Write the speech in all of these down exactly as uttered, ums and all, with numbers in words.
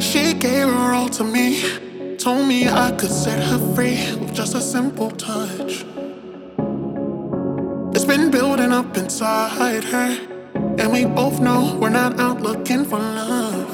She gave her all to me, told me I could set her free with just a simple touch. It's been building up inside her, and we both know we're not out looking for love.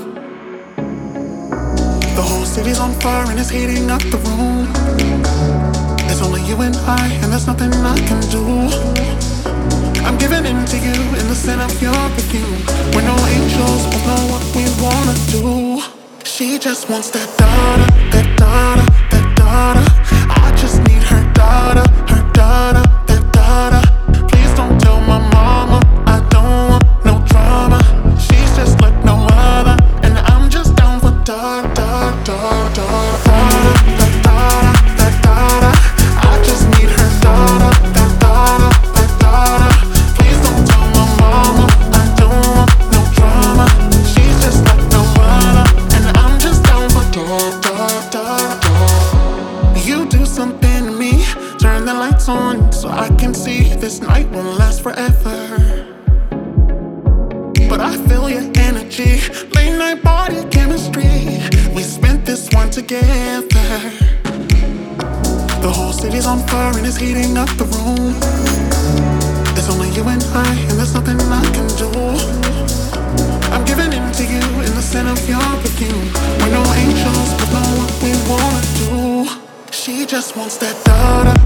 The whole city's on fire and it's heating up the room. It's only you and I, and there's nothing I can do. I'm giving in to you in the scent of your perfume. We're no angels, but know what we wanna do. She just wants that daughter, that daughter, that daughter. I just need her daughter, her daughter, that daughter. Please don't tell my mama, I don't want no drama. She's just like no other, and I'm just down for daughter, daughter, daughter, daughter, that daughter, that daughter. I just need her daughter, that daughter, that daughter. Please don't tell my mama, I don't want no drama. She's just like no other, and I'm just down for daughter, daughter, daughter. You do something to me, turn the lights on so I can see this night won't last forever. But I feel your energy, late night body chemistry. We spent this one together. The whole city's on fire and it's heating up the room. It's only you and I, and there's nothing I can do. I'm giving in to you in the scent of your perfume. We're no angels, but know what we wanna do. She just wants that daughter,